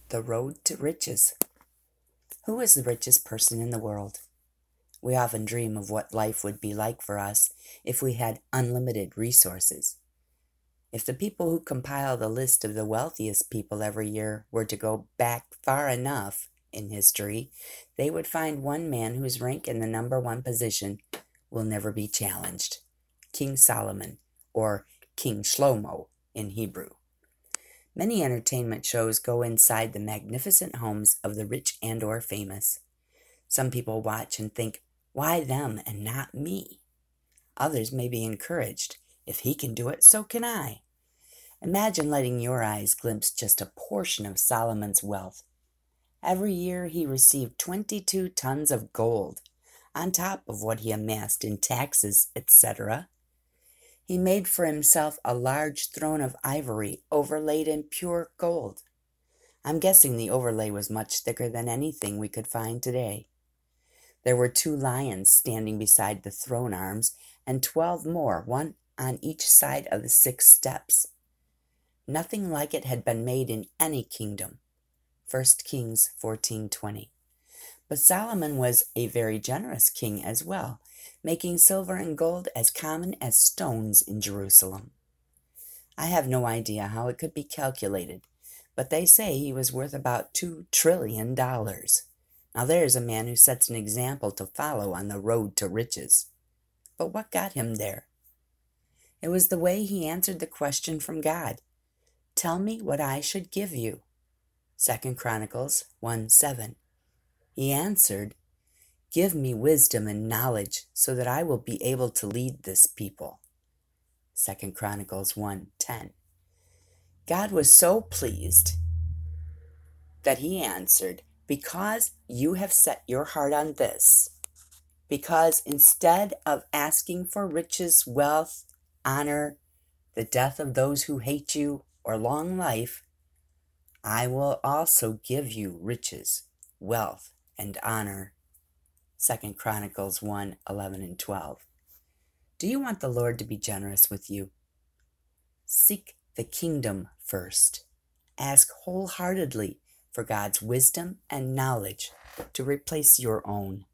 The Road to Riches. Who is the richest person in the world? We often dream of what life would be like for us if we had unlimited resources. If the people who compile the list of the wealthiest people every year were to go back far enough in history, they would find one man whose rank in the number one position will never be challenged: King Solomon, or King Shlomo in Hebrew. Many entertainment shows go inside the magnificent homes of the rich and/or famous. Some people watch and think, why them and not me? Others may be encouraged. If he can do it, so can I. Imagine letting your eyes glimpse just a portion of Solomon's wealth. Every year he received 22 tons of gold, on top of what he amassed in taxes, etc. He made for himself a large throne of ivory overlaid in pure gold. I'm guessing the overlay was much thicker than anything we could find today. There were 2 lions standing beside the throne arms and 12 more, one on each side of the 6 steps. Nothing like it had been made in any kingdom. 1 Kings 14:20. But Solomon was a very generous king as well, making silver and gold as common as stones in Jerusalem. I have no idea how it could be calculated, but they say he was worth about $2 trillion. Now there's a man who sets an example to follow on the road to riches. But what got him there? It was the way he answered the question from God. Tell me what I should give you. 2 Chronicles 1:7. He answered, give me wisdom and knowledge so that I will be able to lead this people. 2 Chronicles 1:10. God was so pleased that he answered, because you have set your heart on this, because instead of asking for riches, wealth, honor, the death of those who hate you, or long life, I will also give you riches, wealth, and honor. 2 Chronicles 1:11 and 12. Do you want the Lord to be generous with you? Seek the kingdom first. Ask wholeheartedly for God's wisdom and knowledge to replace your own.